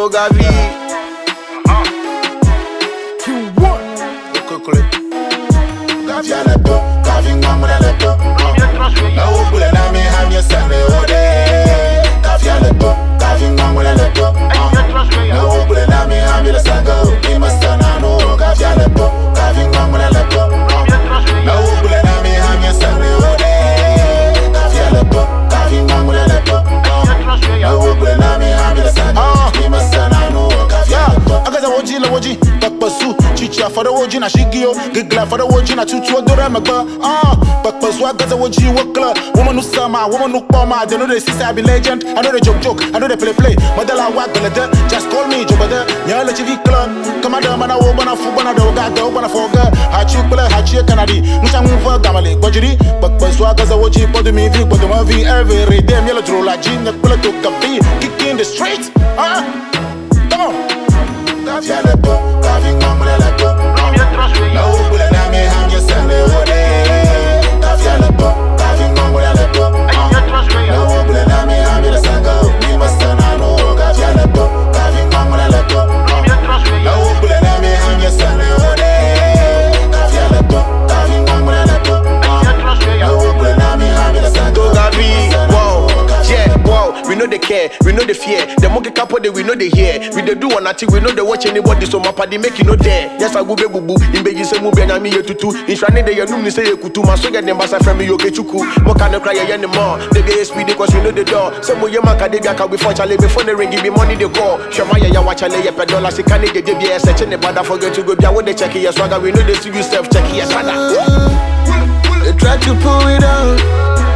Gavi. For the Wojin, I shigio, Gigla for the Wojin, I tutu Doramaga. But Paswa Gaza Woji, Wakla, woman who Sama, woman who Pama, they know the sister, I be legend, I know the joke, I know the play. Madala Wagalada, just call me Jobada, Yala TV Club, Commander Mana, Wobana, Fubana, Doga, Dobana Foga, Hachukla, Hachia Canadi, Musamufa Gamale, Bajiri, but Paswa Gaza Woji, but the movie, but the movie every day, Yellow Trola, Jim, the Pula to Gabi, kick in the streets. Come on. We know they care, we know they fear. The monkey couple, we know they hear. We they do one thing, we know they watch anybody. So my party make you no dare. Yes, I go be boo. In Beji say mu be na mi yetutu. In Shane de yanum ni say yekutu. My so get them basa from me yokechuku. Mo can no cry anymore. They get speed because we know the door. Some mo yema ka de bia ka before chale before the ring give me money they go. Shema ya watch chale ye $1 se can de be search ne bada forget to go bia when they check your swagger. We know they see you self check your swagger. They try to pull it out.